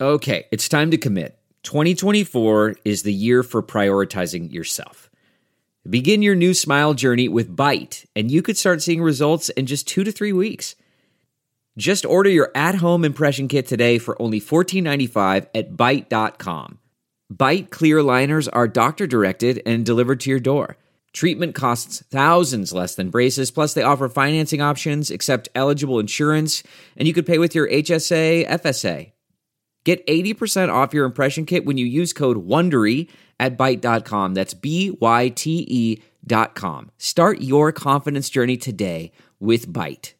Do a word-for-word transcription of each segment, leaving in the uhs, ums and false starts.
Okay, it's time to commit. twenty twenty-four is the year for prioritizing yourself. Begin your new smile journey with Byte, and you could start seeing results in just two to three weeks. Just order your at-home impression kit today for only fourteen ninety-five at byte dot com. Byte clear aligners are doctor-directed and delivered to your door. Treatment costs thousands less than braces, plus they offer financing options, accept eligible insurance, and you could pay with your H S A, F S A. Get eighty percent off your impression kit when you use code WONDERY at byte dot com. That's B Y T E dot com. Start your confidence journey today with Byte.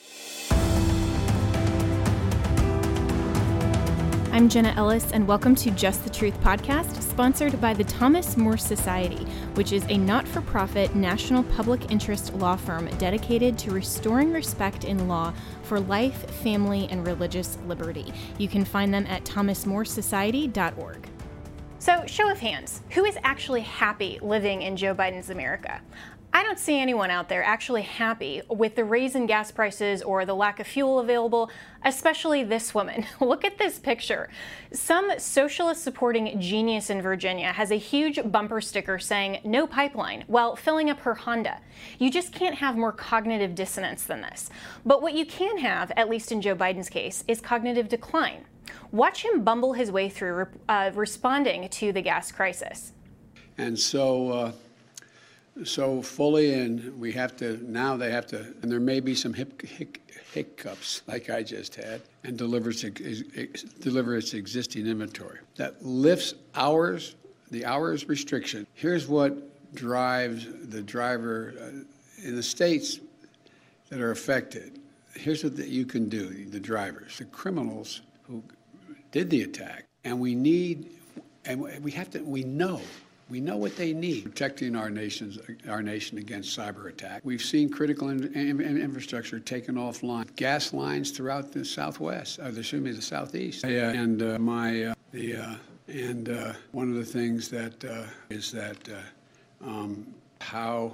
I'm Jenna Ellis, and welcome to Just the Truth podcast, sponsored by the Thomas More Society, which is a not-for-profit national public interest law firm dedicated to restoring respect in law for life, family, and religious liberty. You can find them at thomas more society dot org. So, show of hands, who is actually happy living in Joe Biden's America? I don't see anyone out there actually happy with the raise in gas prices or the lack of fuel available, especially this woman. Look at this picture. Some socialist supporting genius in Virginia has a huge bumper sticker saying no pipeline while filling up her Honda. You just can't have more cognitive dissonance than this. But what you can have, at least in Joe Biden's case, is cognitive decline. Watch him bumble his way through uh, responding to the gas crisis. And so, uh, so fully, and we have to, now they have to, and there may be some hip, hic, hiccups like I just had, and delivers, deliver its existing inventory. That lifts hours, the hours restriction. Here's what drives the driver uh, in the states that are affected. Here's what the, you can do, the drivers, the criminals who did the attack. And we need, and we have to, we know, we know what they need. Protecting our nation's, our nation against cyber attack. We've seen critical in, in, in infrastructure taken offline. Gas lines throughout the Southwest, or excuse me, the Southeast. Yeah, and uh, my, uh, the, uh, and uh, one of the things that uh, is that uh, um, how,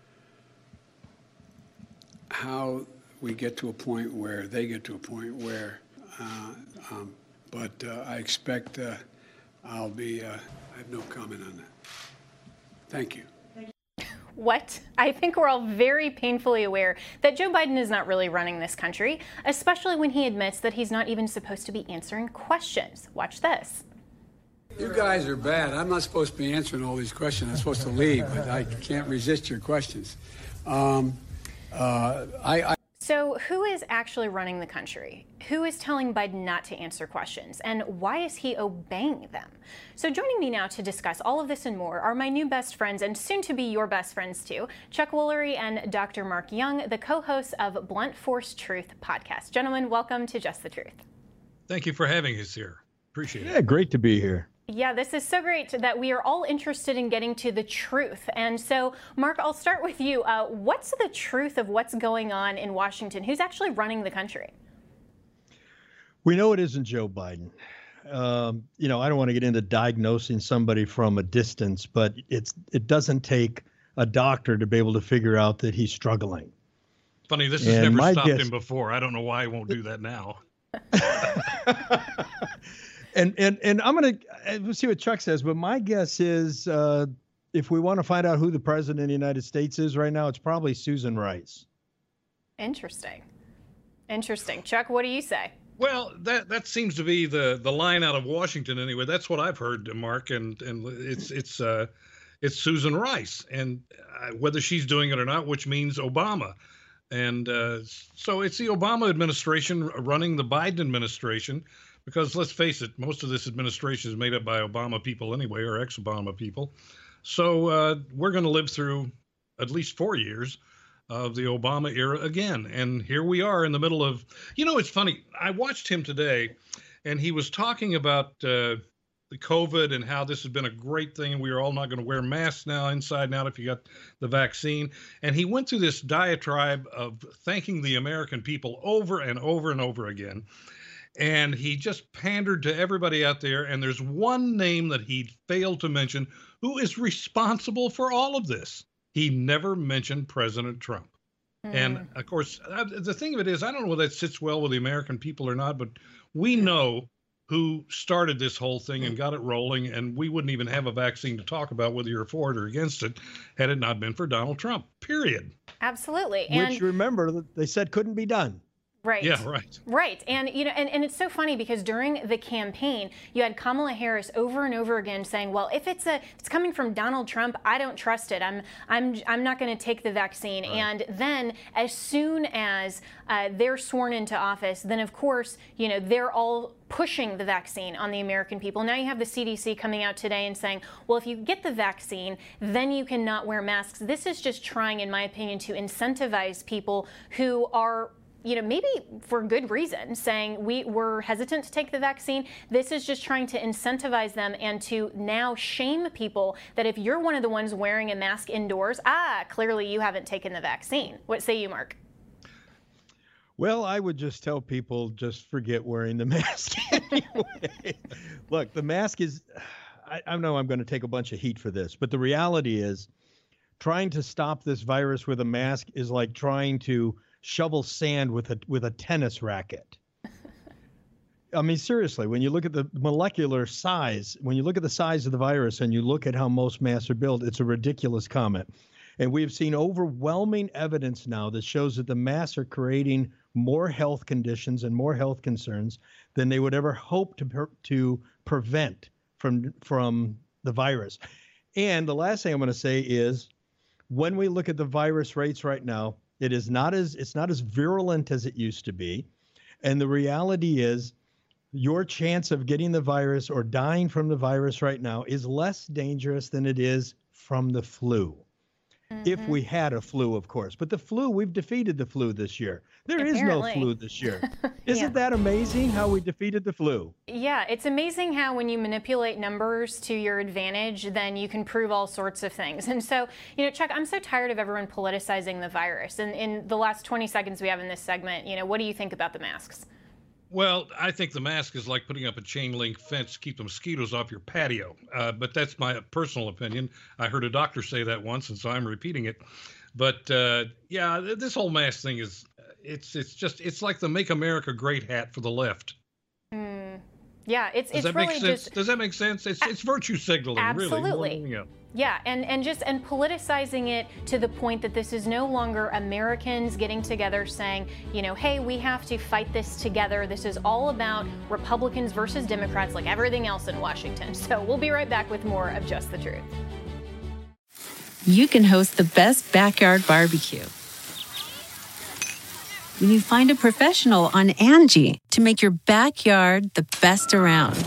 how we get to a point where they get to a point where, uh, um, but uh, I expect uh, I'll be, uh, I have no comment on that. Thank you. What? I think we're all very painfully aware that Joe Biden is not really running this country, especially when he admits that he's not even supposed to be answering questions. Watch this. You guys are bad. I'm not supposed to be answering all these questions. I'm supposed to leave, but I can't resist your questions. Um, uh, I, I So who is actually running the country? Who is telling Biden not to answer questions? And why is he obeying them? So joining me now to discuss all of this and more are my new best friends, and soon to be your best friends too, Chuck Woolery and Doctor Mark Young, the co-hosts of Blunt Force Truth podcast. Gentlemen, welcome to Just the Truth. Thank you for having us here. Appreciate it. Yeah, great to be here. Yeah, this is so great that we are all interested in getting to the truth. And so, Mark, I'll start with you. Uh, what's the truth of what's going on in Washington? Who's actually running the country? We know it isn't Joe Biden. Um, you know, I don't want to get into diagnosing somebody from a distance, but it's it doesn't take a doctor to be able to figure out that he's struggling. Funny, this has And never my stopped guess- him before. I don't know why he won't do that now. And and and I'm going to we'll see what Chuck says, but my guess is uh, if we want to find out who the president of the United States is right now, it's probably Susan Rice. Interesting. Interesting. Chuck, what do you say? Well, that that seems to be the the line out of Washington anyway. That's what I've heard, Mark, and and it's it's uh it's Susan Rice, and uh, whether she's doing it or not, which means Obama. And uh, so it's the Obama administration running the Biden administration. Because let's face it, most of this administration is made up by Obama people anyway, or ex-Obama people. So uh, we're going to live through at least four years of the Obama era again. And here we are in the middle of, you know, it's funny. I watched him today, and he was talking about uh, the COVID and how this has been a great thing. And we are all not going to wear masks now inside and out if you got the vaccine. And he went through this diatribe of thanking the American people over and over and over again. And he just pandered to everybody out there. And there's one name that he failed to mention who is responsible for all of this. He never mentioned President Trump. Mm. And of course, the thing of it is, I don't know whether that sits well with the American people or not, but we know who started this whole thing and got it rolling, and we wouldn't even have a vaccine to talk about whether you're for it or against it had it not been for Donald Trump, period. Absolutely. Which, and remember, they said couldn't be done. Right. Yeah, right. Right. And, you know, and, and it's so funny because during the campaign, you had Kamala Harris over and over again saying, well, if it's a, if it's coming from Donald Trump, I don't trust it. I'm, I'm, I'm not going to take the vaccine. Right. And then as soon as uh, they're sworn into office, then of course, you know, they're all pushing the vaccine on the American people. Now you have the C D C coming out today and saying, well, if you get the vaccine, then you cannot wear masks. This is just trying, in my opinion, to incentivize people who are, you know, maybe for good reason, saying we were hesitant to take the vaccine. This is just trying to incentivize them and to now shame people that if you're one of the ones wearing a mask indoors, ah, clearly you haven't taken the vaccine. What say you, Mark? Well, I would just tell people just forget wearing the mask anyway. Look, the mask is, I, I know I'm going to take a bunch of heat for this, but the reality is trying to stop this virus with a mask is like trying to shovel sand with a with a tennis racket. I mean, seriously, when you look at the molecular size, when you look at the size of the virus and you look at how most masks are built, it's a ridiculous comment. And we've seen overwhelming evidence now that shows that the masks are creating more health conditions and more health concerns than they would ever hope to per, to prevent from from the virus. And the last thing I'm going to say is, when we look at the virus rates right now, It is not as it's not as virulent as it used to be. And the reality is your chance of getting the virus or dying from the virus right now is less dangerous than it is from the flu. Mm-hmm. If we had a flu, of course. But the flu, we've defeated the flu this year. There Apparently. is no flu this year. Isn't yeah. that amazing how we defeated the flu? Yeah, it's amazing how when you manipulate numbers to your advantage, then you can prove all sorts of things. And so, you know, Chuck, I'm so tired of everyone politicizing the virus. And in the last twenty seconds we have in this segment, you know, what do you think about the masks? Well, I think the mask is like putting up a chain link fence to keep the mosquitoes off your patio. Uh, but that's my personal opinion. I heard a doctor say that once, and so I'm repeating it. But uh, yeah, this whole mask thing is, it's it's just, it's like the Make America Great hat for the left. Mm. Yeah, it's Does it's that really make sense? just. Does that make sense? It's it's virtue signaling, Absolutely. really. More, Yeah, and, and just and politicizing it to the point that this is no longer Americans getting together saying, you know, hey, we have to fight this together. This is all about Republicans versus Democrats like everything else in Washington. So we'll be right back with more of Just the Truth. You can host the best backyard barbecue when you find a professional on Angie to make your backyard the best around.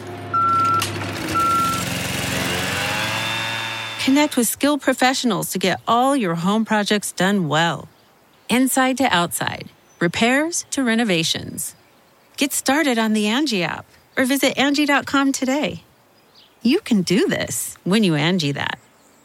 Connect with skilled professionals to get all your home projects done well. Inside to outside, repairs to renovations. Get started on the Angie app or visit Angie dot com today. You can do this when you Angie that.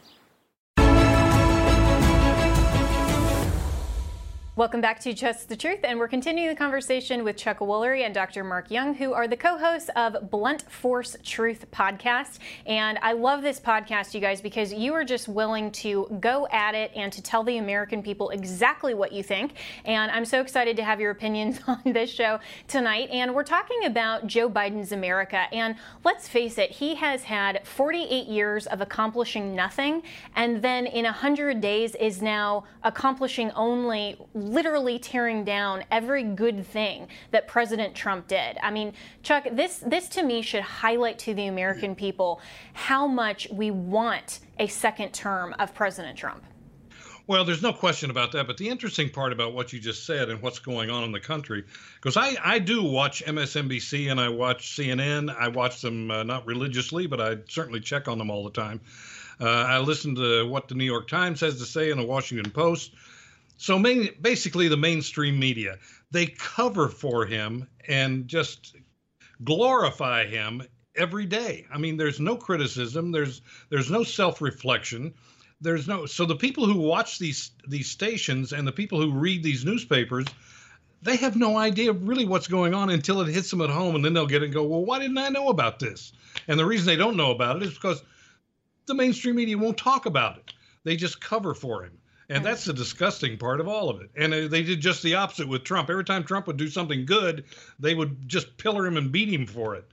Welcome back to Just the Truth, and we're continuing the conversation with Chuck Woolery and Doctor Mark Young, who are the co-hosts of Blunt Force Truth podcast. And I love this podcast, you guys, because you are just willing to go at it and to tell the American people exactly what you think. And I'm so excited to have your opinions on this show tonight. And we're talking about Joe Biden's America. And let's face it, he has had forty-eight years of accomplishing nothing, and then in one hundred days is now accomplishing only literally tearing down every good thing that President Trump did. I mean, Chuck, this this to me should highlight to the American people how much we want a second term of President Trump. Well, there's no question about that. But the interesting part about what you just said and what's going on in the country, because I, I do watch M S N B C and I watch C N N. I watch them uh, not religiously, but I certainly check on them all the time. Uh, I listen to what the New York Times has to say and the Washington Post. So main, basically the mainstream media, they cover for him and just glorify him every day. I mean, there's no criticism. There's there's no self-reflection. There's no so the people who watch these these stations and the people who read these newspapers, they have no idea really what's going on until it hits them at home, and then they'll get it and go, well, why didn't I know about this? And the reason they don't know about it is because the mainstream media won't talk about it. They just cover for him. And that's the disgusting part of all of it. And they did just the opposite with Trump. Every time Trump would do something good, they would just pillar him and beat him for it.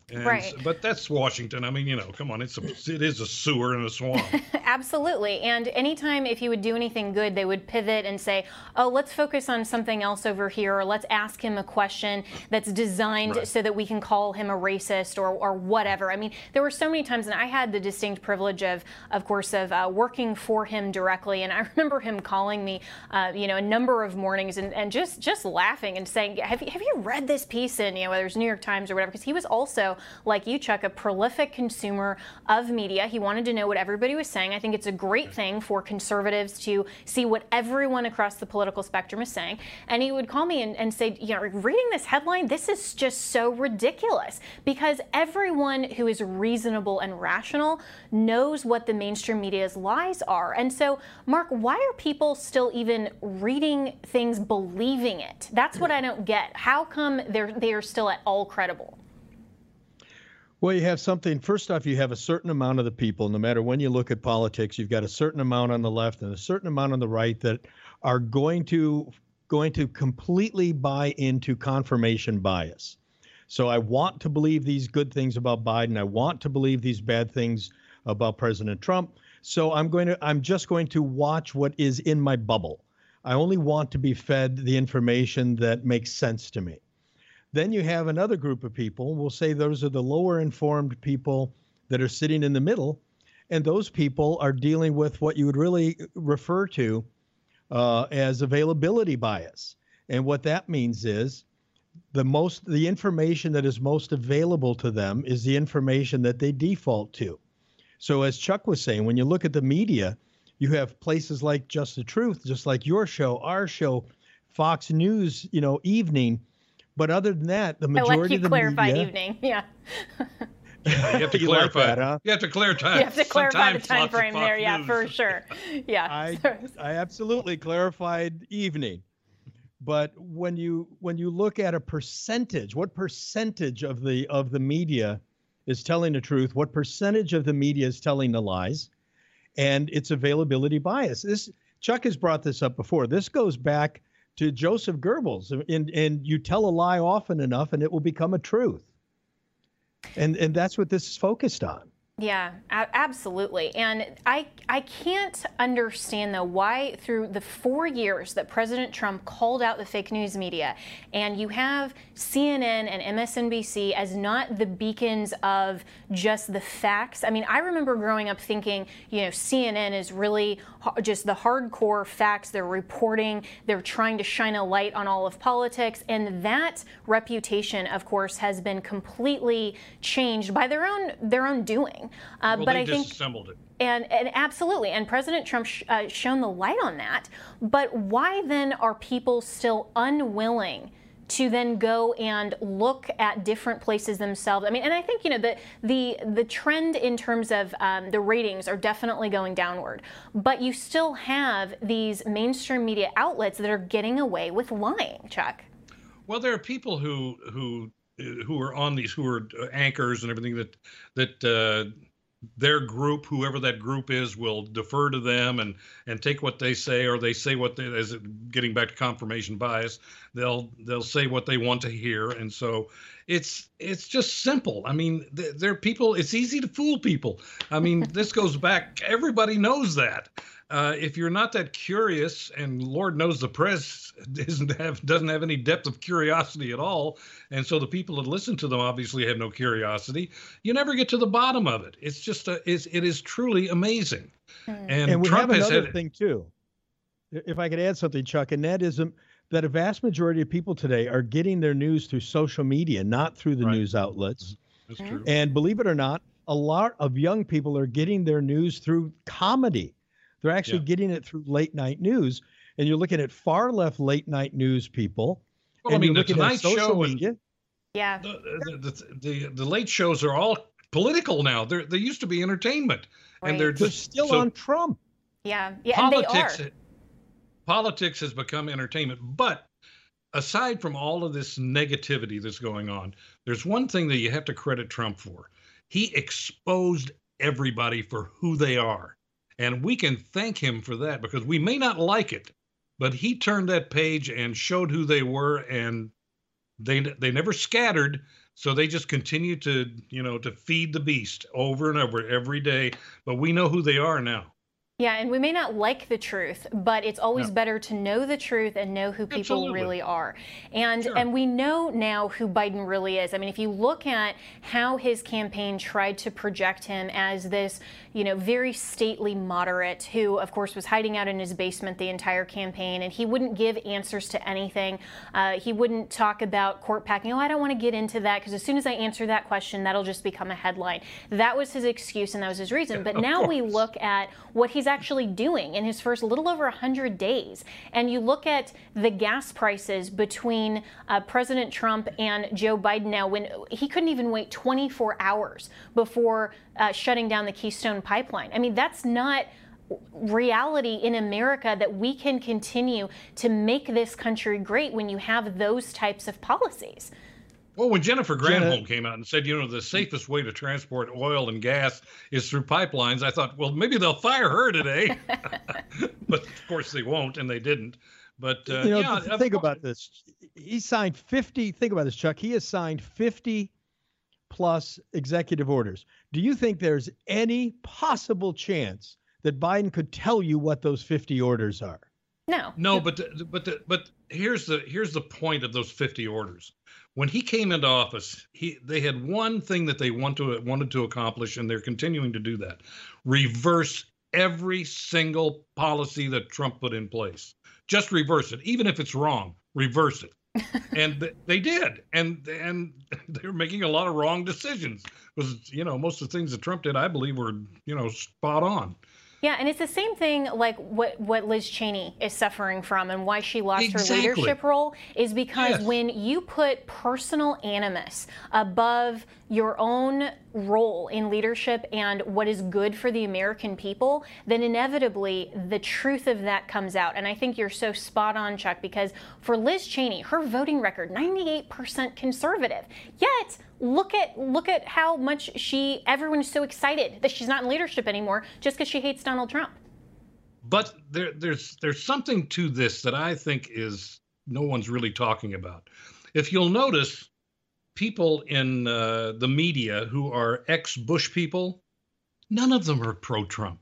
And, right. But that's Washington. I mean, you know, come on, it's a, it is a sewer and a swamp. Absolutely. And anytime if he would do anything good, they would pivot and say, oh, let's focus on something else over here, or let's ask him a question that's designed right. so that we can call him a racist or, or whatever. I mean, there were so many times, and I had the distinct privilege of, of course, of uh, working for him directly. And I remember him calling me, uh, you know, a number of mornings and, and just, just laughing and saying, have you, have you read this piece in, you know, whether it's New York Times or whatever? Because he was also, like you, Chuck, a prolific consumer of media. He wanted to know what everybody was saying. I think it's a great thing for conservatives to see what everyone across the political spectrum is saying. And he would call me and, and say, you know, reading this headline, this is just so ridiculous, because everyone who is reasonable and rational knows what the mainstream media's lies are. And so, Mark, why are people still even reading things, believing it? That's what I don't get. How come they're they are still at all credible? Well, you have something, first off, you have a certain amount of the people, no matter when you look at politics, you've got a certain amount on the left and a certain amount on the right that are going to going to completely buy into confirmation bias. So I want to believe these good things about Biden. I want to believe these bad things about President Trump. So I'm going to I'm just going to watch what is in my bubble. I only want to be fed the information that makes sense to me. Then you have another group of people, we'll say those are the lower informed people that are sitting in the middle, and those people are dealing with what you would really refer to uh, as availability bias. And what that means is the most, the information that is most available to them is the information that they default to. So as Chuck was saying, when you look at the media, you have places like Just the Truth, just like your show, our show, Fox News, you know, Evening. But other than that, the majority of the media... I like you clarify evening, yeah. Yeah, you have to You clarify. like that, huh? You have to clarify. You have to clarify the time slots of frame Fox there, yeah, News. for sure. Yeah. I, I absolutely clarified evening. But when you when you look at a percentage, what percentage of the of the media is telling the truth? What percentage of the media is telling the lies? And it's availability bias. This Chuck has brought this up before. This goes back to Joseph Goebbels, and and you tell a lie often enough, and it will become a truth. And and that's what this is focused on. Yeah, a- absolutely. And I I can't understand, though, why through the four years that President Trump called out the fake news media, and you have C N N and M S N B C as not the beacons of just the facts. I mean, I remember growing up thinking, you know, C N N is really just the hardcore facts. They're reporting, they're trying to shine a light on all of politics. And that reputation, of course, has been completely changed by their own their own doing. Uh, well, but they I think, disassembled it. And, and absolutely, and President Trump sh- uh, shone the light on that. But why then are people still unwilling to then go and look at different places themselves? I mean, and I think, you know, the the the trend in terms of um, the ratings are definitely going downward. But you still have these mainstream media outlets that are getting away with lying, Chuck. Well, there are people who who. who are on these, who are anchors and everything, that that uh, their group, whoever that group is, will defer to them and and take what they say, or they say what they, as it, getting back to confirmation bias, they'll they'll say what they want to hear. And so it's it's just simple. I mean, they're people, it's easy to fool people. I mean, this goes back, everybody knows that. Uh, if you're not that curious, and Lord knows the press doesn't have doesn't have any depth of curiosity at all, and so the people that listen to them obviously have no curiosity, you never get to the bottom of it. It's just a, it's, it is truly amazing. Mm. And, and we Trump have has another had, thing too, if I could add something, Chuck, and that is um, that a vast majority of people today are getting their news through social media, not through the right. news outlets. That's true. And believe it or not, a lot of young people are getting their news through comedy. They're actually yeah. getting it through late night news. And you're looking at far left late night news people. Well, and I mean, you're the looking Tonight at social Show media. And yeah. The, the, the, the, the late shows are all political now. They're, they used to be entertainment. Right. And they're, they're just, still so on Trump. Yeah. Yeah. Politics, and they are. Politics has become entertainment. But aside from all of this negativity that's going on, there's one thing that you have to credit Trump for. He exposed everybody for who they are. And we can thank him for that, because we may not like it, but he turned that page and showed who they were, and they they never scattered. So they just continue to, you know, to feed the beast over and over every day. But we know who they are now. Yeah, and we may not like the truth, but it's always No. better to know the truth and know who people Absolutely. really are. And Sure. and we know now who Biden really is. I mean, if you look at how his campaign tried to project him as this, you know, very stately moderate who, of course, was hiding out in his basement the entire campaign, and he wouldn't give answers to anything. Uh, he wouldn't talk about court packing. Oh, I don't want to get into that because as soon as I answer that question, that'll just become a headline. That was his excuse and that was his reason. But Of now we course. look at what he's actually doing in his first little over one hundred days. And you look at the gas prices between uh, President Trump and Joe Biden now, when he couldn't even wait twenty-four hours before uh, shutting down the Keystone Pipeline. I mean, that's not reality in America, that we can continue to make this country great when you have those types of policies. Well, when Jennifer Granholm Jenna- came out and said, you know, the safest way to transport oil and gas is through pipelines, I thought, well, maybe they'll fire her today. But of course they won't, and they didn't. But uh, you know, yeah, th- of think course- about this. He signed fifty. Think about this, Chuck. He has signed fifty plus executive orders. Do you think there's any possible chance that Biden could tell you what those fifty orders are? No. No, but the, but the, but here's the here's the point of those fifty orders. When he came into office, he they had one thing that they want to wanted to accomplish, and they're continuing to do that: reverse every single policy that Trump put in place. Just reverse it, even if it's wrong. Reverse it, and th- they did, and and they were making a lot of wrong decisions. Because you know most of the things that Trump did, I believe, were you know spot on. Yeah, and it's the same thing like what, what Liz Cheney is suffering from and why she lost Exactly. her leadership role is because Yes. when you put personal animus above your own role in leadership and what is good for the American people, then inevitably the truth of that comes out. And I think you're so spot on, Chuck, because for Liz Cheney, her voting record, ninety-eight percent conservative. Yet, look at look at how much she, everyone is so excited that she's not in leadership anymore just because she hates Donald Trump. But there, there's there's something to this that I think is no one's really talking about. If you'll notice, people in uh, the media who are ex-Bush people, none of them are pro-Trump.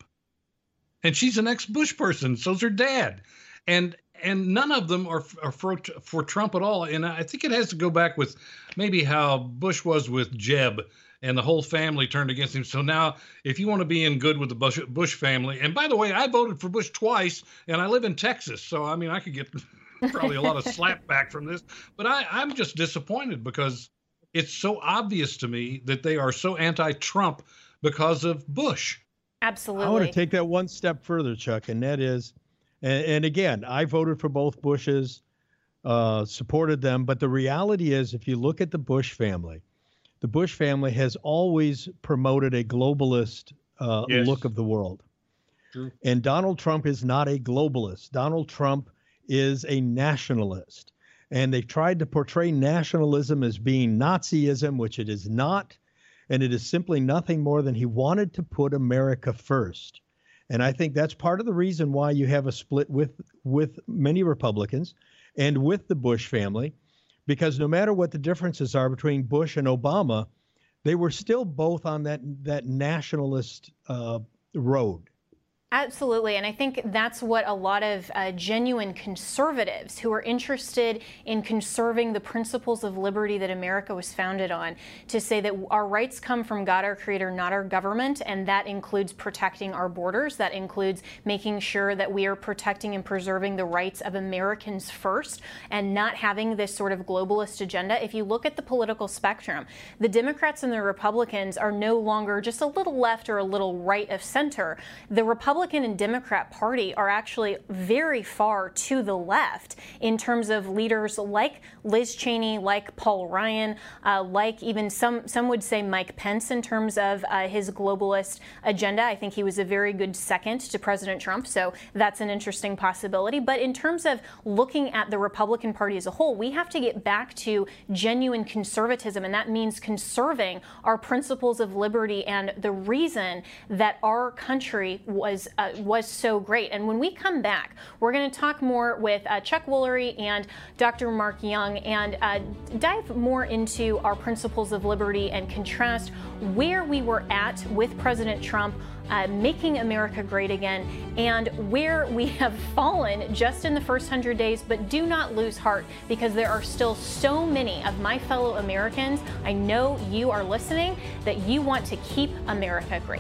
And she's an ex-Bush person, so's her dad. And and none of them are, are for, for Trump at all. And I think it has to go back with maybe how Bush was with Jeb, and the whole family turned against him. So now, if you want to be in good with the Bush, Bush family, and by the way, I voted for Bush twice, and I live in Texas, so I mean, I could get probably a lot of slap back from this. But I, I'm just disappointed because it's so obvious to me that they are so anti-Trump because of Bush. Absolutely. I want to take that one step further, Chuck, and that is, and, and again, I voted for both Bushes, uh, supported them, but the reality is, if you look at the Bush family, the Bush family has always promoted a globalist uh, Yes. look of the world. True. And Donald Trump is not a globalist. Donald Trump is a nationalist. And they've tried to portray nationalism as being Nazism, which it is not. And it is simply nothing more than he wanted to put America first. And I think that's part of the reason why you have a split with, with many Republicans and with the Bush family, because no matter what the differences are between Bush and Obama, they were still both on that, that nationalist uh, road. Absolutely. And I think that's what a lot of uh, genuine conservatives who are interested in conserving the principles of liberty that America was founded on, to say that our rights come from God, our creator, not our government. And that includes protecting our borders. That includes making sure that we are protecting and preserving the rights of Americans first and not having this sort of globalist agenda. If you look at the political spectrum, the Democrats and the Republicans are no longer just a little left or a little right of center. The Republicans Republican and Democrat Party are actually very far to the left in terms of leaders like Liz Cheney, like Paul Ryan, uh, like even some some would say Mike Pence in terms of uh, his globalist agenda. I think he was a very good second to President Trump, so that's an interesting possibility. But in terms of looking at the Republican Party as a whole, we have to get back to genuine conservatism, and that means conserving our principles of liberty and the reason that our country was was uh, was so great. And when we come back, we're going to talk more with uh, Chuck Woolery and Doctor Mark Young and uh, dive more into our principles of liberty and contrast where we were at with President Trump uh, making America great again and where we have fallen just in the first hundred days. But do not lose heart, because there are still so many of my fellow Americans, I know you are listening, that you want to keep America great.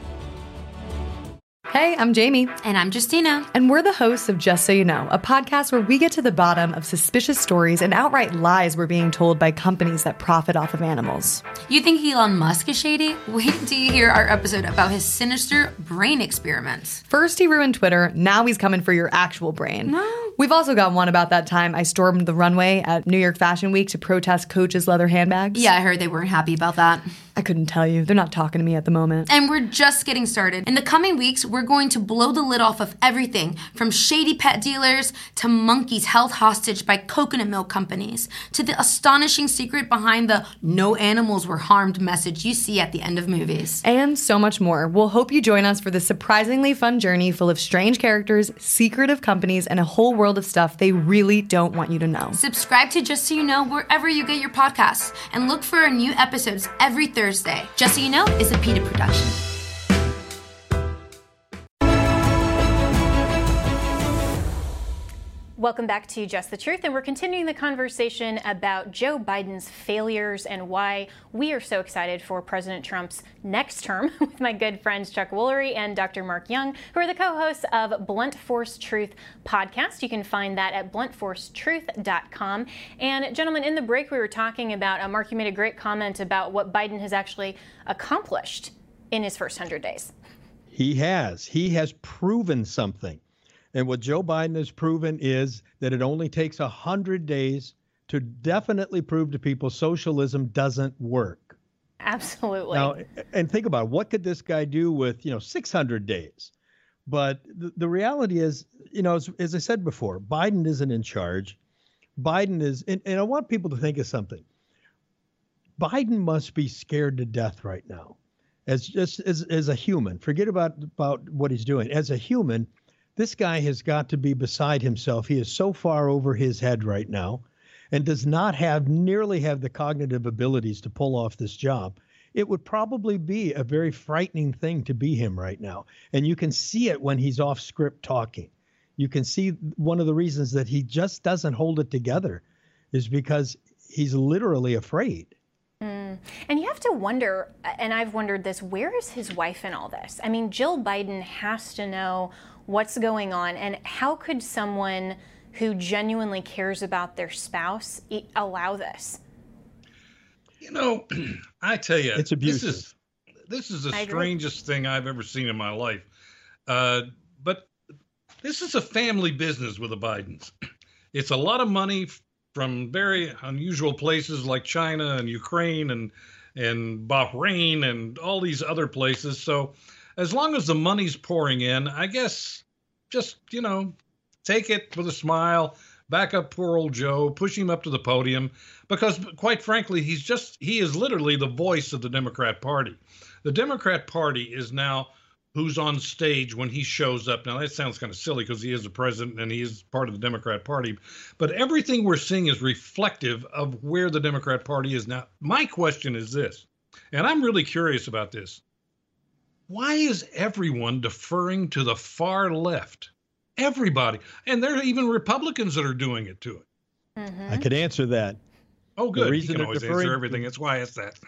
Hey, I'm Jamie. And I'm Justina. And we're the hosts of Just So You Know, a podcast where we get to the bottom of suspicious stories and outright lies we're being told by companies that profit off of animals. You think Elon Musk is shady? Wait until you hear our episode about his sinister brain experiments. First he ruined Twitter, now he's coming for your actual brain. No. We've also got one about that time I stormed the runway at New York Fashion Week to protest Coach's leather handbags. Yeah, I heard they weren't happy about that. I couldn't tell you. They're not talking to me at the moment. And we're just getting started. In the coming weeks, we're going to blow the lid off of everything from shady pet dealers to monkeys held hostage by coconut milk companies to the astonishing secret behind the no animals were harmed message you see at the end of movies. And so much more. We'll hope you join us for this surprisingly fun journey full of strange characters, secretive companies, and a whole world of stuff they really don't want you to know. Subscribe to Just So You Know wherever you get your podcasts and look for our new episodes every Thursday. Just So You Know is a PETA production. Welcome back to Just the Truth, and we're continuing the conversation about Joe Biden's failures and why we are so excited for President Trump's next term with my good friends Chuck Woolery and Doctor Mark Young, who are the co-hosts of Blunt Force Truth podcast. You can find that at blunt force truth dot com. And gentlemen, in the break we were talking about, uh, Mark, you made a great comment about what Biden has actually accomplished in his first hundred days. He has. He has proven something. And what Joe Biden has proven is that it only takes one hundred days to definitely prove to people socialism doesn't work. Absolutely. Now, and think about it. What could this guy do with, you know, six hundred days? But the, the reality is, you know, as, as I said before, Biden isn't in charge. Biden is, and, and I want people to think of something. Biden must be scared to death right now. As just as, as a human, forget about, about what he's doing. As a human, this guy has got to be beside himself. He is so far over his head right now and does not have nearly have the cognitive abilities to pull off this job. It would probably be a very frightening thing to be him right now. And you can see it when he's off script talking. You can see one of the reasons that he just doesn't hold it together is because he's literally afraid. Mm. And you have to wonder, and I've wondered this, where is his wife in all this? I mean, Jill Biden has to know what's going on, and how could someone who genuinely cares about their spouse e- allow this? You know, I tell you, it's abusive. This is, this is the I agree. strangest thing I've ever seen in my life. Uh, but this is a family business with the Bidens. It's a lot of money from very unusual places like China and Ukraine and and Bahrain and all these other places. So as long as the money's pouring in, I guess just, you know, take it with a smile, back up poor old Joe, push him up to the podium, because quite frankly, he's just, he is literally the voice of the Democrat Party. The Democrat Party is now who's on stage when he shows up. Now, that sounds kind of silly because he is the president and he is part of the Democrat Party. But everything we're seeing is reflective of where the Democrat Party is now. My question is this, and I'm really curious about this. Why is everyone deferring to the far left? Everybody. And there are even Republicans that are doing it to it. Mm-hmm. I could answer that. Oh, good. The You reason can they're always deferring- answer everything. That's why I asked that.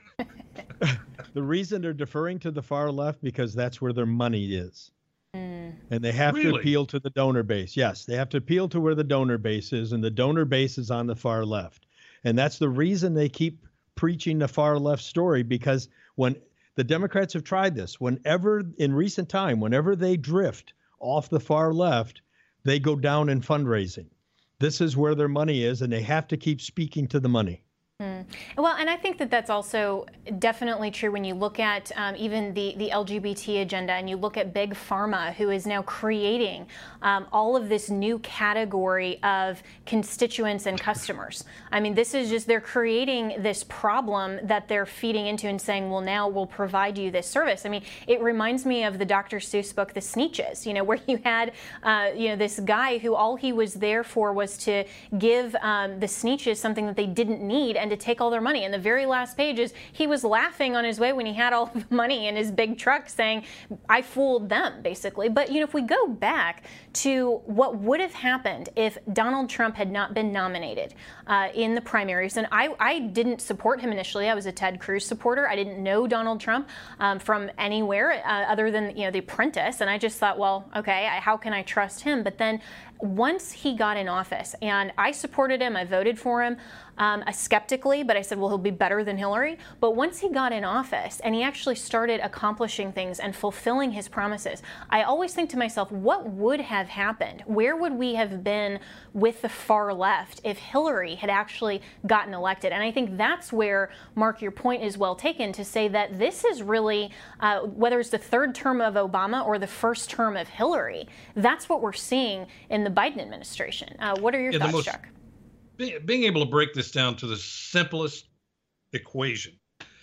The reason they're deferring to the far left because that's where their money is. Mm. And they have to Really? appeal to the donor base. Yes, they have to appeal to where the donor base is, and the donor base is on the far left. And that's the reason they keep preaching the far left story, because when the Democrats have tried this, whenever in recent time, whenever they drift off the far left, they go down in fundraising. This is where their money is, and they have to keep speaking to the money. Mm. Well, and I think that that's also definitely true when you look at um, even the, the L G B T agenda, and you look at Big Pharma, who is now creating um, all of this new category of constituents and customers. I mean, this is just, they're creating this problem that they're feeding into and saying, well, now we'll provide you this service. I mean, it reminds me of the Doctor Seuss book, The Sneetches, you know, where you had, uh, you know, this guy who all he was there for was to give um, the Sneetches something that they didn't need and to take all their money. In the very last pages, he was laughing on his way when he had all the money in his big truck saying, I fooled them, basically. But, you know, if we go back to what would have happened if Donald Trump had not been nominated uh, in the primaries, and I, I didn't support him initially. I was a Ted Cruz supporter. I didn't know Donald Trump um, from anywhere uh, other than, you know, The Apprentice. And I just thought, well, okay, how can I trust him? But then once he got in office, and I supported him, I voted for him, um, uh, skeptically, but I said, well, he'll be better than Hillary. But once he got in office and he actually started accomplishing things and fulfilling his promises, I always think to myself, what would have happened? Where would we have been with the far left if Hillary had actually gotten elected? And I think that's where, Mark, your point is well taken to say that this is really, uh, whether it's the third term of Obama or the first term of Hillary, that's what we're seeing in the Biden administration. Uh, what are your yeah, thoughts, most, Chuck? Be, being able to break this down to the simplest equation.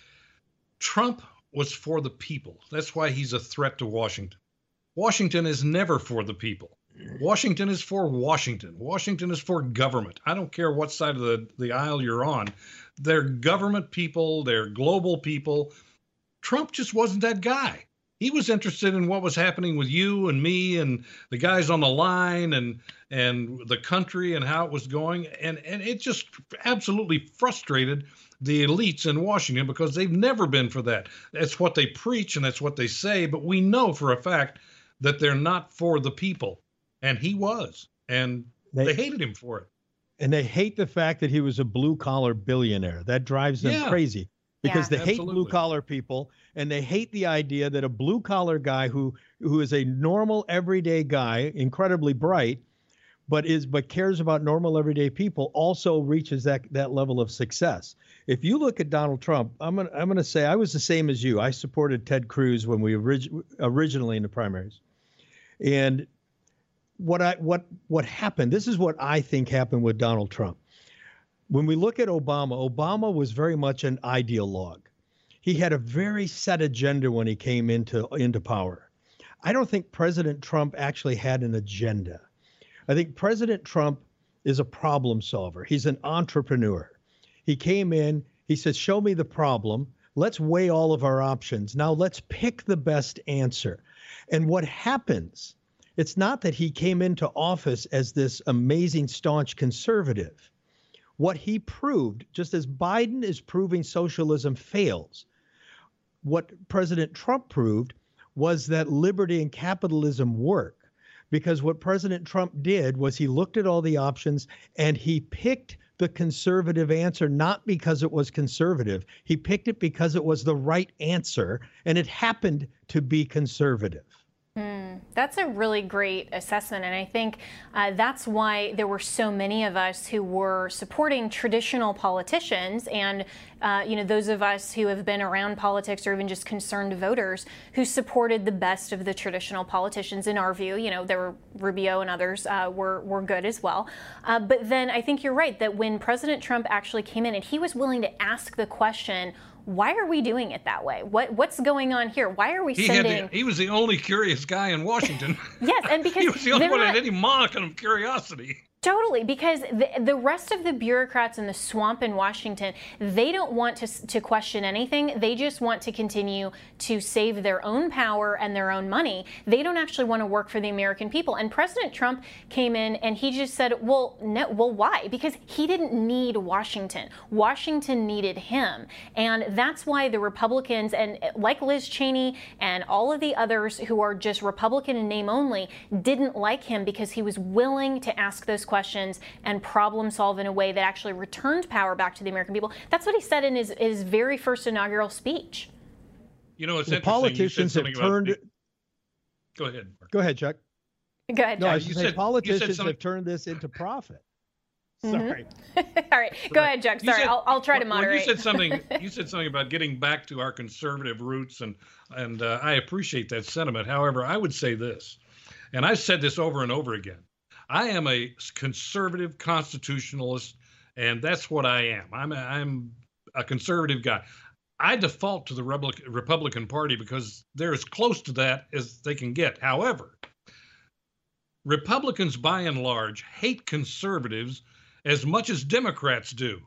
Trump was for the people. That's why he's a threat to Washington. Washington is never for the people. Washington is for Washington. Washington is for government. I don't care what side of the, the aisle you're on. They're government people. They're global people. Trump just wasn't that guy. He was interested in what was happening with you and me and the guys on the line and and the country and how it was going. And, and it just absolutely frustrated the elites in Washington because they've never been for that. That's what they preach and that's what they say. But we know for a fact that they're not for the people. And he was. And they, they hated him for it. And they hate the fact that he was a blue-collar billionaire. That drives them yeah. crazy. Because Yeah. they hate Absolutely. blue-collar people, and they hate the idea that a blue-collar guy who who is a normal, everyday guy, incredibly bright, but is but cares about normal, everyday people, also reaches that that level of success. If you look at Donald Trump, I'm gonna I'm gonna say I was the same as you. I supported Ted Cruz when we orig- originally in the primaries, and what I what what happened. This is what I think happened with Donald Trump. When we look at Obama, Obama was very much an ideologue. He had a very set agenda when he came into, into power. I don't think President Trump actually had an agenda. I think President Trump is a problem solver. He's an entrepreneur. He came in, he said, show me the problem. Let's weigh all of our options. Now let's pick the best answer. And what happens, it's not that he came into office as this amazing, staunch conservative. What he proved, just as Biden is proving socialism fails, what President Trump proved was that liberty and capitalism work. Because what President Trump did was he looked at all the options and he picked the conservative answer, not because it was conservative. He picked it because it was the right answer, and it happened to be conservative. Mm, that's a really great assessment, and I think uh, that's why there were so many of us who were supporting traditional politicians, and uh, you know, those of us who have been around politics or even just concerned voters who supported the best of the traditional politicians. In our view, you know, there were Rubio and others uh, were were good as well. Uh, but then I think you're right that when President Trump actually came in and he was willing to ask the question, why are we doing it that way? What what's going on here? Why are we he sending? Had the, he was the only curious guy in Washington. Yes, and because he was the only one not... that had any modicum of curiosity. Totally, because the, the rest of the bureaucrats in the swamp in Washington, they don't want to, to question anything. They just want to continue to save their own power and their own money. They don't actually want to work for the American people. And President Trump came in and he just said, well, no, well, why? Because he didn't need Washington. Washington needed him. And that's why the Republicans, and like Liz Cheney and all of the others who are just Republican in name only, didn't like him because he was willing to ask those questions and problem solve in a way that actually returned power back to the American people. That's what he said in his, his very first inaugural speech. You know, it's the interesting. Politicians have turned. The... Go ahead. Mark. Go ahead, Chuck. Go ahead. No, Chuck. I was you saying said- politicians something- have turned this into profit. Sorry. Mm-hmm. All right, go ahead, Chuck. Sorry, said, I'll, I'll try to moderate. Well, you said something. You said something about getting back to our conservative roots, and and uh, I appreciate that sentiment. However, I would say this, and I've said this over and over again. I am a conservative constitutionalist, and that's what I am. I'm a, I'm a conservative guy. I default to the Republican Party because they're as close to that as they can get. However, Republicans, by and large, hate conservatives as much as Democrats do.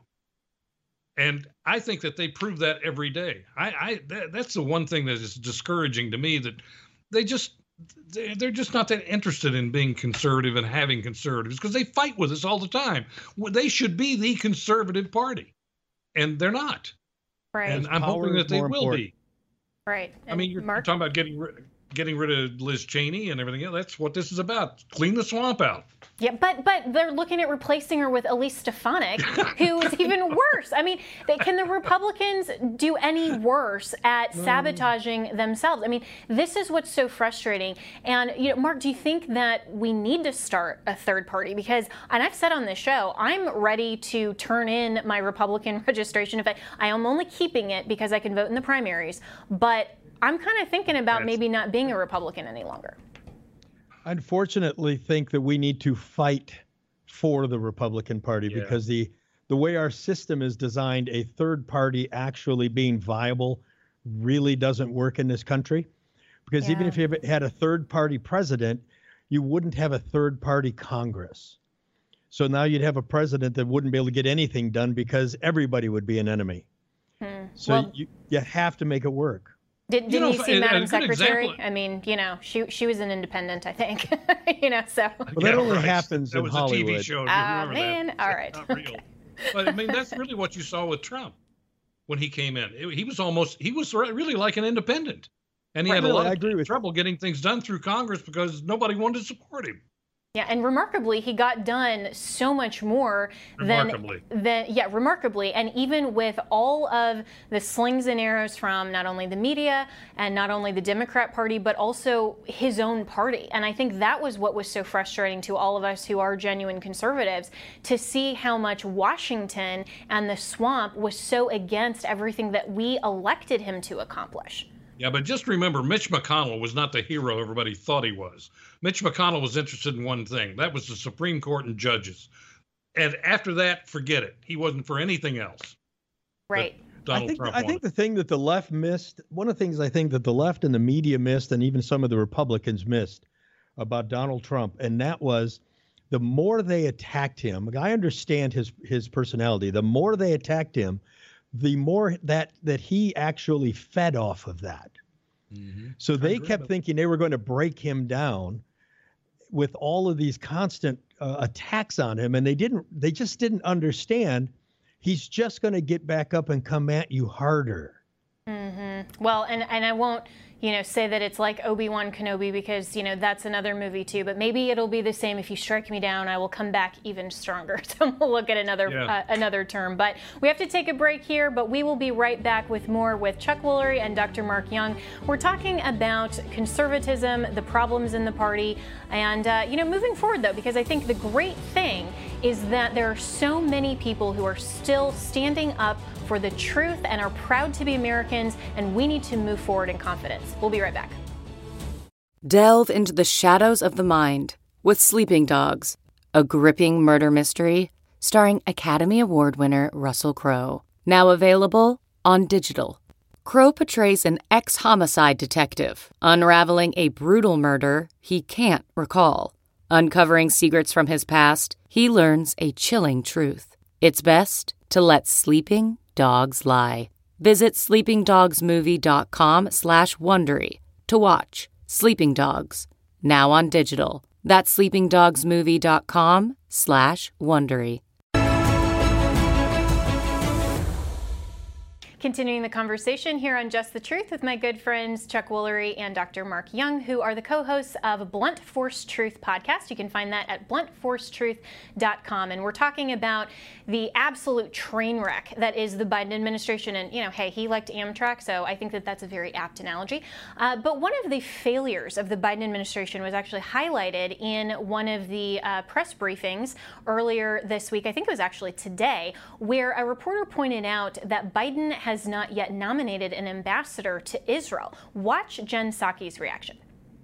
And I think that they prove that every day. I, I that, that's the one thing that is discouraging to me, that they just, they're just not that interested in being conservative and having conservatives, because they fight with us all the time. They should be the conservative party, and they're not. Right. And I'm Power hoping that they will important. be. Right. I mean, you're, you're talking about getting rid getting rid of Liz Cheney and everything else. That's what this is about. Clean the swamp out. Yeah, but but they're looking at replacing her with Elise Stefanik, who is even worse. I mean, they, can the Republicans do any worse at sabotaging themselves? I mean, this is what's so frustrating. And, you know, Mark, do you think that we need to start a third party? Because, and I've said on this show, I'm ready to turn in my Republican registration. In fact, I am only keeping it because I can vote in the primaries. But I'm kind of thinking about Yes. maybe not being a Republican any longer. I unfortunately think that we need to fight for the Republican Party Yeah. because the the way our system is designed, a third party actually being viable really doesn't work in this country. Because even Yeah. if you had a third party president, you wouldn't have a third party Congress. So now you'd have a president that wouldn't be able to get anything done because everybody would be an enemy. Hmm. So Well, you, you have to make it work. Did, didn't know, you see a- a Madam good Secretary? example- I mean, you know, she she was an independent, I think. you know, so. Well, that Yeah, only right. happens that in was Hollywood. a T V show. Ah, Remember man. that. All It's right. not real. But I mean, that's really what you saw with Trump when he came in. It- he was almost, he was re- really like an independent. And he Right, had a really, lot I of agree with trouble getting things done through Congress because nobody wanted to support him. Yeah, and remarkably, he got done so much more Remarkably. than, than, yeah, remarkably. And even with all of the slings and arrows from not only the media and not only the Democrat Party, but also his own party. And I think that was what was so frustrating to all of us who are genuine conservatives, to see how much Washington and the swamp was so against everything that we elected him to accomplish. Yeah, but just remember, Mitch McConnell was not the hero everybody thought he was. Mitch McConnell was interested in one thing. That was the Supreme Court and judges. And after that, forget it. He wasn't for anything else. Right. Donald I think, Trump I think wanted. the thing that the left missed, one of the things I think that the left and the media missed, and even some of the Republicans missed about Donald Trump, and that was the more they attacked him. I understand his his personality. The more they attacked him, the more that that he actually fed off of that. Mm-hmm. So they agree kept with- thinking they were going to break him down with all of these constant uh, attacks on him, and they didn't. They just didn't understand. He's just going to get back up and come at you harder. Mm-hmm. Well, and, and I won't, you know, say that it's like Obi-Wan Kenobi, because, you know, that's another movie too, but maybe it'll be the same. If you strike me down, I will come back even stronger. So we'll look at another Yeah. uh, another term. But we have to take a break here, but we will be right back with more with Chuck Woolery and Doctor Mark Young. We're talking about conservatism, the problems in the party, and, uh, you know, moving forward though, because I think the great thing is that there are so many people who are still standing up for the truth and are proud to be Americans, and we need to move forward in confidence. We'll be right back. Delve into the shadows of the mind with Sleeping Dogs, a gripping murder mystery starring Academy Award winner Russell Crowe. Now available on digital. Crowe portrays an ex-homicide detective unraveling a brutal murder he can't recall. Uncovering secrets from his past, he learns a chilling truth. It's best to let sleeping dogs lie. Visit sleepingdogsmovie.com slash Wondery to watch Sleeping Dogs, now on digital. That's sleepingdogsmovie.com slash Wondery. Continuing the conversation here on Just the Truth with my good friends Chuck Woolery and Doctor Mark Young, who are the co-hosts of Blunt Force Truth podcast. You can find that at blunt force truth dot com. And we're talking about the absolute train wreck that is the Biden administration. And, you know, hey, he liked Amtrak, so I think that that's a very apt analogy. Uh, but one of the failures of the Biden administration was actually highlighted in one of the uh, press briefings earlier this week. I think it was actually today, where a reporter pointed out that Biden has has not yet nominated an ambassador to Israel. Watch Jen Psaki's reaction.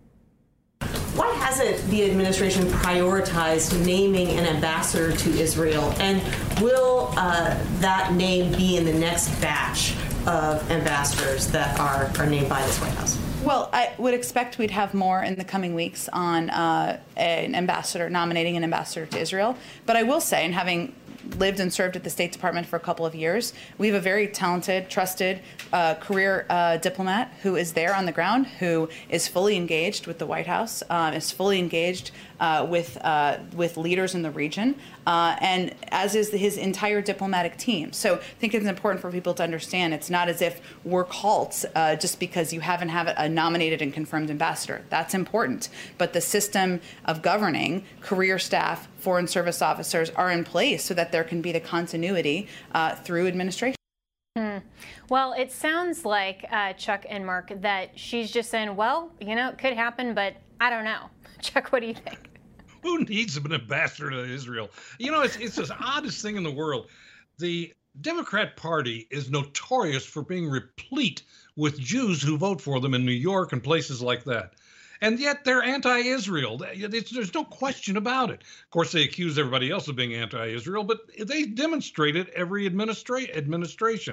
Why hasn't the administration prioritized naming an ambassador to Israel? And will uh, that name be in the next batch of ambassadors that are, are named by this White House? Well, I would expect we'd have more in the coming weeks on uh, an ambassador, nominating an ambassador to Israel. But I will say, and having lived and served at the State Department for a couple of years, we have a very talented, trusted uh, career uh, diplomat who is there on the ground, who is fully engaged with the White House, uh, is fully engaged uh, with uh, with leaders in the region, uh, and as is his entire diplomatic team. So I think it's important for people to understand it's not as if we're called uh, just because you haven't have a nominated and confirmed ambassador. That's important. But the system of governing career staff, foreign service officers are in place so that there can be the continuity uh, through administration. Hmm. Well, it sounds like, uh, Chuck and Mark, that she's just saying, well, you know, it could happen, but I don't know. Chuck, what do you think? Who needs an ambassador to Israel? You know, it's it's the oddest thing in the world. The Democrat Party is notorious for being replete with Jews who vote for them in New York and places like that. And yet they're anti-Israel. It's, there's no question about it. Of course, they accuse everybody else of being anti-Israel, but they demonstrate it every administra- administration.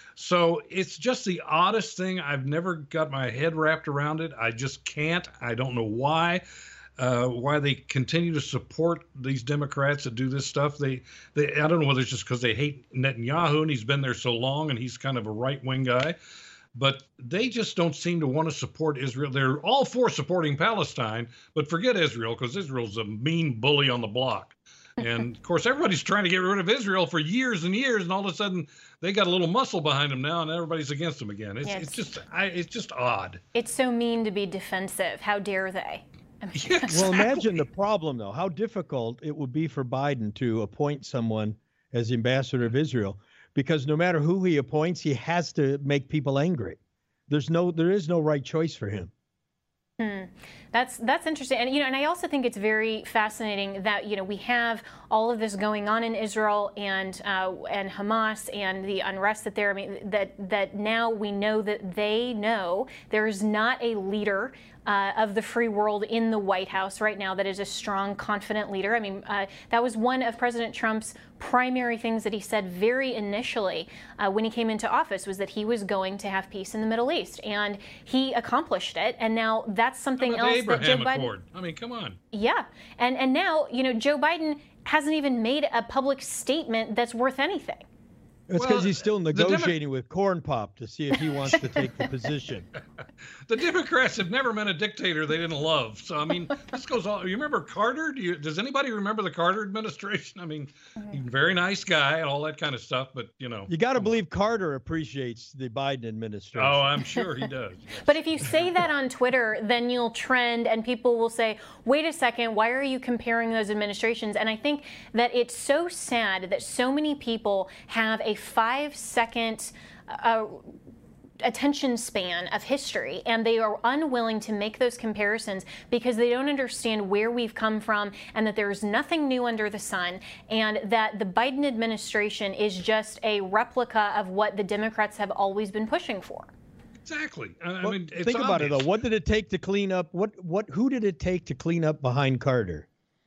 So it's just the oddest thing. I've never got my head wrapped around it. I just can't. I don't know why. Uh, why they continue to support these Democrats that do this stuff. They, they I don't know whether it's just because they hate Netanyahu and he's been there so long and he's kind of a right-wing guy. But they just don't seem to want to support Israel. They're all for supporting Palestine, but forget Israel because Israel's a mean bully on the block. And, of course, everybody's trying to get rid of Israel for years and years, and all of a sudden they got a little muscle behind them now, and everybody's against them again. It's, yes. it's just I, it's just odd. It's so mean to be defensive. How dare they? I mean, yeah, exactly. Well, imagine the problem, though, how difficult it would be for Biden to appoint someone as the ambassador of Israel. Because no matter who he appoints, he has to make people angry. There's no, there is no right choice for him. Hmm. That's that's interesting, and you know, and I also think it's very fascinating that you know we have all of this going on in Israel and uh, and Hamas and the unrest that there. I mean, that that now we know that they know there is not a leader uh, of the free world in the White House right now that is a strong, confident leader. I mean, uh, that was one of President Trump's primary things that he said very initially uh, when he came into office was that he was going to have peace in the Middle East, and he accomplished it. And now that's something else Abraham that Joe Biden. Accord. I mean, come on. Yeah, and and now you know Joe Biden hasn't even made a public statement that's worth anything. It's because Well, he's still the negotiating with Corn Pop to see if he wants to take the position. The Democrats have never met a dictator they didn't love. So, I mean, this goes on. You remember Carter? Do you, does anybody remember the Carter administration? I mean, he's a very nice guy and all that kind of stuff, but, you know. You got to believe Carter appreciates the Biden administration. Oh, I'm sure he does. But if you say that on Twitter, then you'll trend and people will say, wait a second, why are you comparing those administrations? And I think that it's so sad that so many people have a five second uh, attention span of history, and they are unwilling to make those comparisons because they don't understand where we've come from and that there's nothing new under the sun, and that the Biden administration is just a replica of what the Democrats have always been pushing for. Exactly. I Well, mean, it's think about it obvious. though. What did it take to clean up? What what? Who did it take to clean up behind Carter?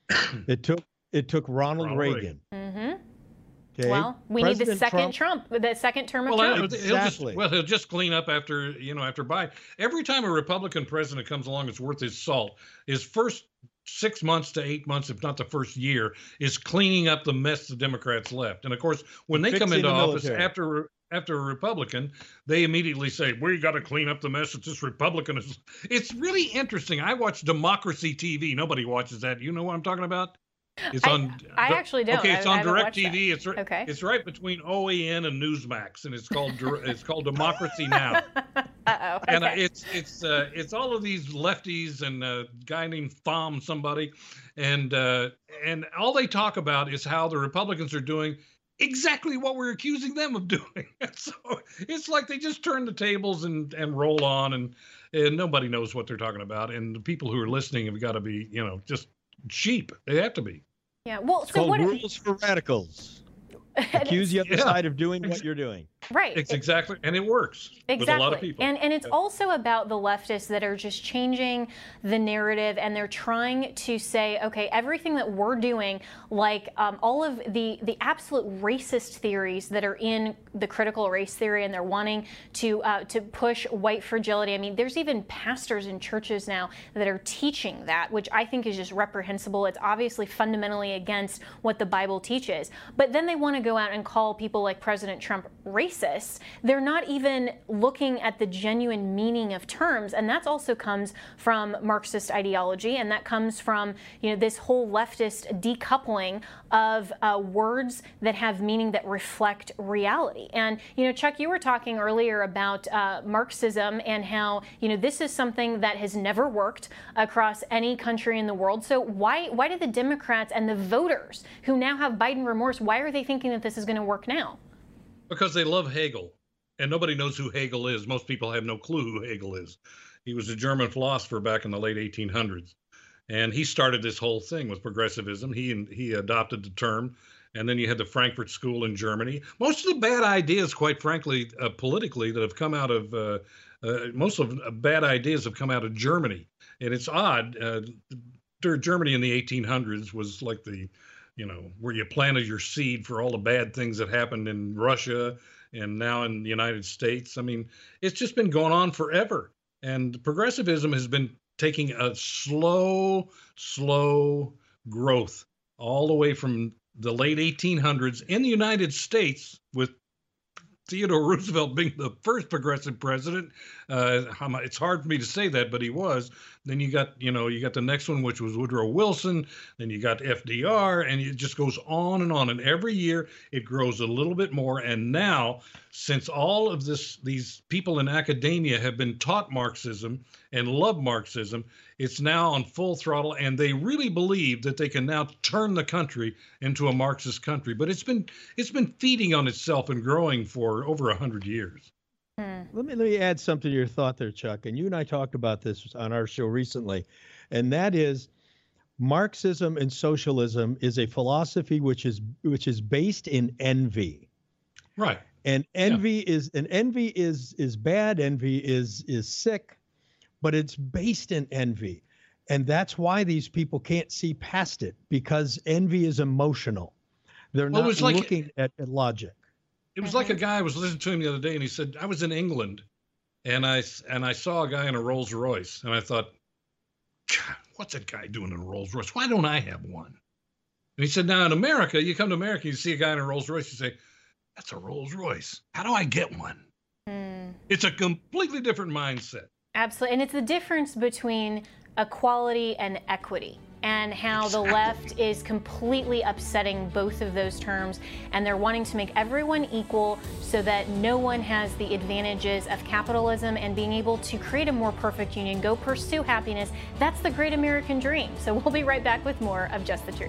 it took it took Ronald, Ronald Reagan. Mm-hmm. Okay. Well, we need the President second Trump, the second term of Well, Trump. he'll just, Exactly. well, he'll just clean up after, you know, after Biden. Every time a Republican president comes along, it's worth his salt. His first six months to eight months, if not the first year, is cleaning up the mess the Democrats left. And of course, when they come Fixing into the office military. after after a Republican, they immediately say, we got to clean up the mess that this Republican is. It's really interesting. I watch Democracy T V. Nobody watches that. You know what I'm talking about? It's I, on. I actually don't. Okay, it's I, on I DirecTV. It's right. Okay. It's right between O A N and Newsmax, and it's called it's called Democracy Now. Uh-oh. Okay. And uh, it's it's uh, it's all of these lefties and a guy named Thom somebody, and uh, and all they talk about is how the Republicans are doing exactly what we're accusing them of doing. So it's like they just turn the tables and and roll on, and and nobody knows what they're talking about, and the people who are listening have got to be, you know, just sheep. They have to be. Yeah. Well, It's so called what? rules for radicals. Accuse the other Yeah. side of doing what you're doing. Right. It's exactly, and it works Exactly. with a lot of people. And and it's Yeah. also about the leftists that are just changing the narrative, and they're trying to say, okay, everything that we're doing, like um, all of the the absolute racist theories that are in the critical race theory, and they're wanting to uh, to push white fragility. I mean, there's even pastors in churches now that are teaching that, which I think is just reprehensible. It's obviously fundamentally against what the Bible teaches. But then they want to go out and call people like President Trump racist. They're not even looking at the genuine meaning of terms, and that also comes from Marxist ideology, and that comes from, you know, this whole leftist decoupling of uh, words that have meaning that reflect reality. And you know, Chuck, you were talking earlier about uh, Marxism and how, you know, this is something that has never worked across any country in the world. So why why do the Democrats and the voters who now have Biden remorse, why are they thinking that this is going to work now? Because they love Hegel, and nobody knows who Hegel is. Most people have no clue who Hegel is. He was a German philosopher back in the late eighteen hundreds, and he started this whole thing with progressivism. He he adopted the term, and then you had the Frankfurt School in Germany. Most of the bad ideas, quite frankly, uh, politically, that have come out of uh, uh, most of the bad ideas have come out of Germany, and it's odd. Uh, Germany in the eighteen hundreds was like the you know, where you planted your seed for all the bad things that happened in Russia and now in the United States. I mean, it's just been going on forever. And progressivism has been taking a slow, slow growth all the way from the late eighteen hundreds in the United States, with Theodore Roosevelt being the first progressive president. Uh, it's hard for me to say that, but he was. Then you got, you know, you got the next one, which was Woodrow Wilson. Then you got F D R, and it just goes on and on. And every year it grows a little bit more. And now, since all of this, these people in academia have been taught Marxism and love Marxism, it's now on full throttle, and they really believe that they can now turn the country into a Marxist country. But it's been it's been feeding on itself and growing for over a hundred years. Let me let me add something to your thought there, Chuck. And you and I talked about this on our show recently, and that is Marxism and socialism is a philosophy which is which is based in envy. Right. And envy yeah. is and envy is is bad. Envy is is sick, but it's based in envy, and that's why these people can't see past it, because envy is emotional. They're well, not like, looking at, at logic. It was like a guy I was listening to him the other day, and he said, I was in England, and I and I saw a guy in a Rolls Royce, and I thought, God, what's that guy doing in a Rolls Royce? Why don't I have one? And he said, now in America, you come to America, you see a guy in a Rolls Royce, you say, that's a Rolls Royce. How do I get one? Mm. It's a completely different mindset. Absolutely, and it's the difference between equality and equity, and how exactly. the left is completely upsetting both of those terms, and they're wanting to make everyone equal so that no one has the advantages of capitalism and being able to create a more perfect union, go pursue happiness. That's the great American dream. So we'll be right back with more of Just the Truth.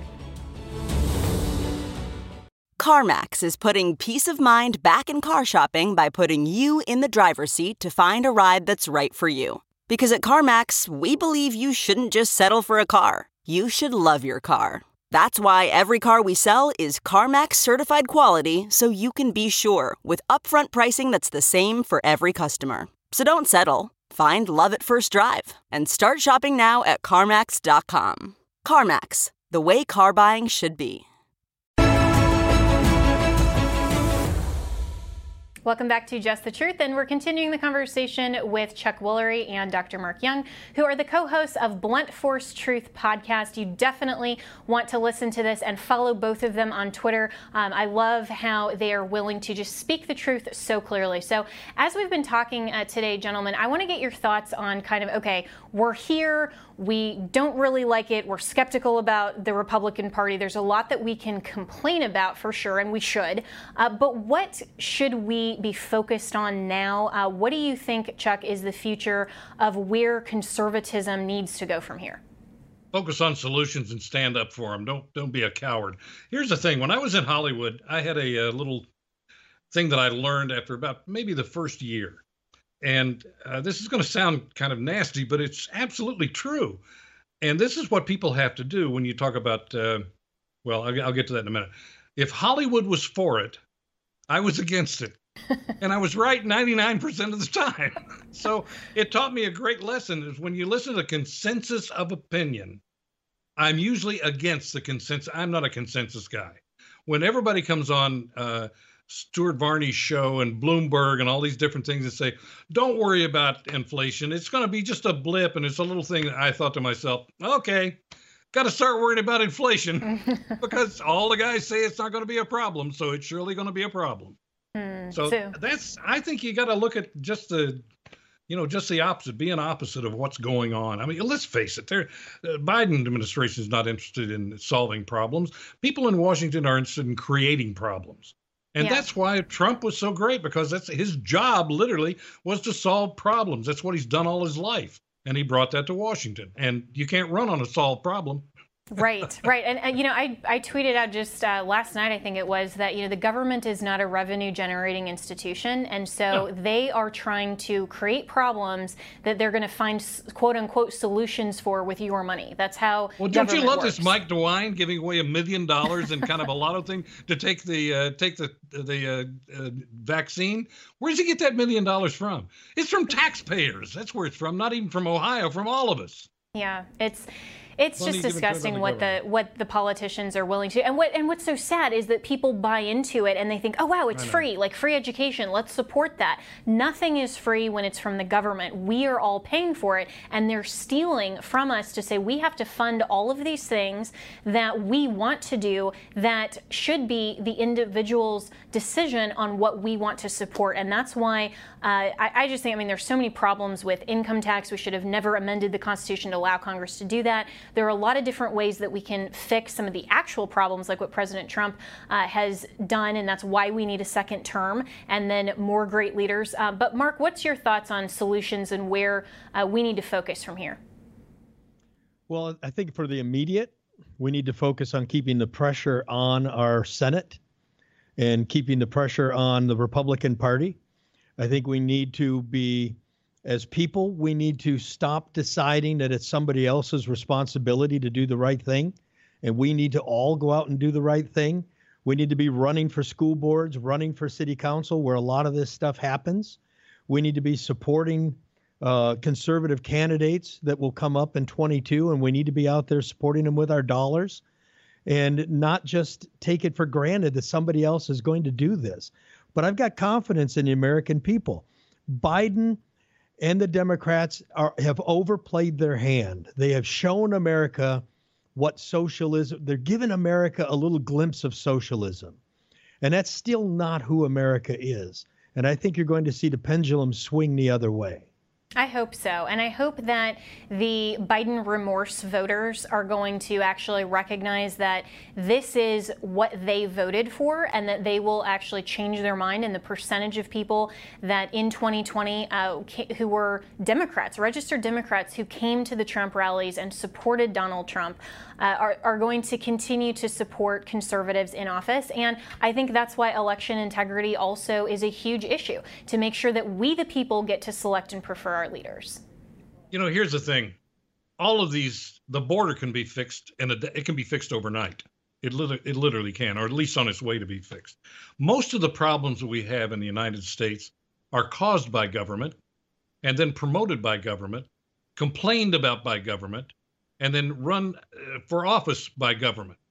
CarMax is putting peace of mind back in car shopping by putting you in the driver's seat to find a ride that's right for you. Because at CarMax, we believe you shouldn't just settle for a car. You should love your car. That's why every car we sell is CarMax certified quality, so you can be sure, with upfront pricing that's the same for every customer. So don't settle. Find love at first drive and start shopping now at CarMax dot com. CarMax, the way car buying should be. Welcome back to Just the Truth, and we're continuing the conversation with Chuck Woolery and Doctor Mark Young, who are the co-hosts of Blunt Force Truth podcast. You definitely want to listen to this and follow both of them on Twitter. Um, I love how they are willing to just speak the truth so clearly. So as we've been talking uh, today, gentlemen, I want to get your thoughts on kind of, okay, we're here, we don't really like it, we're skeptical about the Republican Party. There's a lot that we can complain about for sure, and we should. Uh, but what should we be focused on now? Uh, what do you think, Chuck, is the future of where conservatism needs to go from here? Focus on solutions and stand up for them. Don't don't be a coward. Here's the thing. When I was in Hollywood, I had a, a little thing that I learned after about maybe the first year. And uh, this is going to sound kind of nasty, but it's absolutely true. And this is what people have to do when you talk about, uh, well, I'll, I'll get to that in a minute. If Hollywood was for it, I was against it. And I was right ninety-nine percent of the time. So it taught me a great lesson is when you listen to consensus of opinion, I'm usually against the consensus. I'm not a consensus guy. When everybody comes on uh, Stuart Varney's show and Bloomberg and all these different things and say, don't worry about inflation. It's going to be just a blip. And it's a little thing that I thought to myself, okay, got to start worrying about inflation because all the guys say it's not going to be a problem. So it's surely going to be a problem. Mm, so, so that's, I think you got to look at just the, you know, just the opposite, be an opposite of what's going on. I mean, let's face it, the uh, Biden administration is not interested in solving problems. People in Washington are interested in creating problems. And yeah. That's why Trump was so great, because that's his job literally was to solve problems. That's what he's done all his life. And he brought that to Washington. And you can't run on a solved problem. Right, right. And, and, you know, I, I tweeted out just uh, last night, I think it was, that, you know, the government is not a revenue generating institution. And so no. They are trying to create problems that they're going to find, quote unquote, solutions for with your money. That's how Well, don't you love works. This Mike DeWine giving away a million dollars and kind of a lotto thing to take the uh, take the the uh, uh, vaccine? Where does he get that million dollars from? It's from taxpayers. That's where it's from. Not even from Ohio, from all of us. Yeah, it's it's just disgusting what the what the politicians are willing to. And what and what's so sad is that people buy into it and they think, oh wow, it's free, like free education. Let's support that. Nothing is free when it's from the government. We are all paying for it, and they're stealing from us to say we have to fund all of these things that we want to do that should be the individual's decision on what we want to support. And that's why uh, I, I just think, I mean, there's so many problems with income tax. We should have never amended the Constitution to allow Congress to do that. There are a lot of different ways that we can fix some of the actual problems, like what President Trump uh, has done, and that's why we need a second term and then more great leaders. Uh, but Mark, what's your thoughts on solutions and where uh, we need to focus from here? Well, I think for the immediate, we need to focus on keeping the pressure on our Senate and keeping the pressure on the Republican Party. I think we need to be, as people, we need to stop deciding that it's somebody else's responsibility to do the right thing. And we need to all go out and do the right thing. We need to be running for school boards, running for city council, where a lot of this stuff happens. We need to be supporting uh, conservative candidates that will come up in twenty-two, and we need to be out there supporting them with our dollars and not just take it for granted that somebody else is going to do this. But I've got confidence in the American people. Biden and the Democrats are, have overplayed their hand. They have shown America what socialism, they're giving America a little glimpse of socialism. And that's still not who America is. And I think you're going to see the pendulum swing the other way. I hope so. And I hope that the Biden remorse voters are going to actually recognize that this is what they voted for and that they will actually change their mind. And the percentage of people that in twenty twenty uh, who were Democrats, registered Democrats who came to the Trump rallies and supported Donald Trump uh, are, are going to continue to support conservatives in office. And I think that's why election integrity also is a huge issue, to make sure that we, the people, get to select and prefer our leaders. You know, here's the thing. All of these, the border can be fixed, and it can be fixed overnight. It, lit- it literally can, or at least on its way to be fixed. Most of the problems that we have in the United States are caused by government and then promoted by government, complained about by government, and then run uh, for office by government.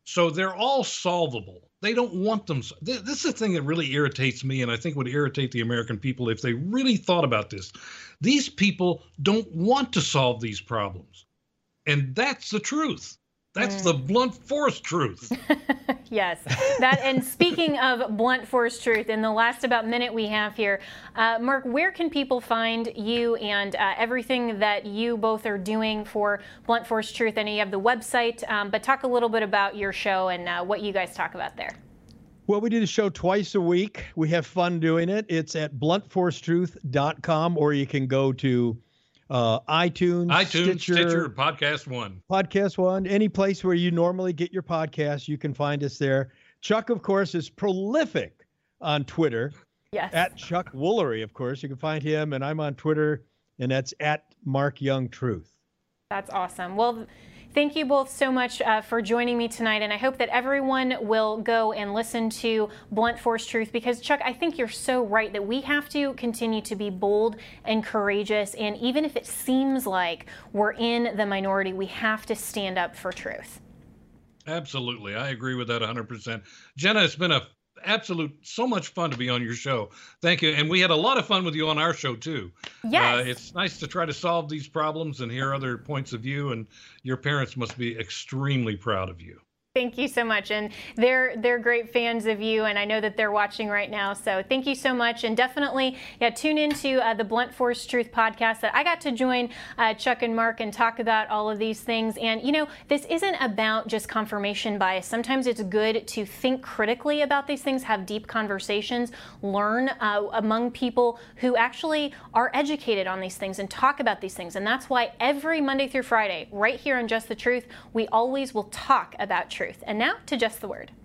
So they're all solvable. They don't want them. This is the thing that really irritates me, and I think would irritate the American people if they really thought about this. These people don't want to solve these problems. And that's the truth. That's mm. the blunt force truth. Yes. That. And speaking of blunt force truth, in the last about minute we have here, uh, Mark, where can people find you and uh, everything that you both are doing for Blunt Force Truth? I know you have the website, um, but talk a little bit about your show and uh, what you guys talk about there. Well, we do the show twice a week. We have fun doing it. It's at blunt force truth dot com, or you can go to Uh, iTunes, iTunes, Stitcher, Stitcher, Podcast One. Podcast One, any place where you normally get your podcasts, you can find us there. Chuck, of course, is prolific on Twitter. Yes. At Chuck Woolery, of course. You can find him, and I'm on Twitter, and that's at Mark Young Truth. That's awesome. Well, thank you both so much uh, for joining me tonight, and I hope that everyone will go and listen to Blunt Force Truth, because, Chuck, I think you're so right that we have to continue to be bold and courageous, and even if it seems like we're in the minority, we have to stand up for truth. Absolutely. I agree with that one hundred percent. Jenna, it's been a absolute so much fun to be on your show. Thank you. And we had a lot of fun with you on our show too. Yes. Uh, it's nice to try to solve these problems and hear other points of view, and your parents must be extremely proud of you. Thank you so much. And they're they're great fans of you, and I know that they're watching right now. So thank you so much. And definitely, yeah, tune into uh, the Blunt Force Truth podcast that I got to join uh, Chuck and Mark and talk about all of these things. And, you know, this isn't about just confirmation bias. Sometimes it's good to think critically about these things, have deep conversations, learn uh, among people who actually are educated on these things and talk about these things. And that's why every Monday through Friday, right here on Just the Truth, we always will talk about truth. And now to Just the Word.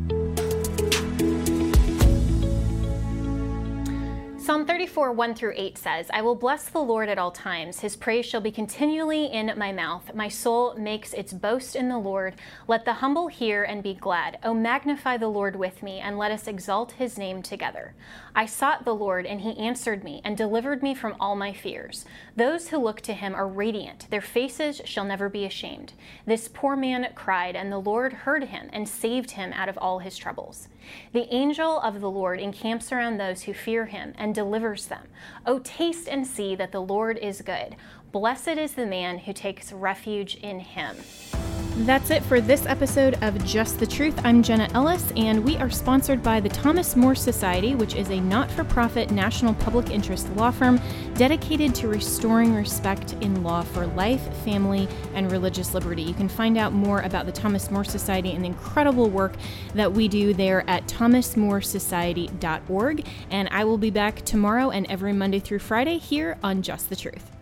Psalm thirty-four, one through eight says, I will bless the Lord at all times. His praise shall be continually in my mouth. My soul makes its boast in the Lord. Let the humble hear and be glad. O magnify the Lord with me, and let us exalt his name together. I sought the Lord, and he answered me and delivered me from all my fears. Those who look to him are radiant. Their faces shall never be ashamed. This poor man cried, and the Lord heard him and saved him out of all his troubles. The angel of the Lord encamps around those who fear him and delivers them. O taste and see that the Lord is good. Blessed is the man who takes refuge in him. That's it for this episode of Just the Truth. I'm Jenna Ellis, and we are sponsored by the Thomas More Society, which is a not-for-profit national public interest law firm dedicated to restoring respect in law for life, family, and religious liberty. You can find out more about the Thomas More Society and the incredible work that we do there at thomas more society dot org. And I will be back tomorrow and every Monday through Friday here on Just the Truth.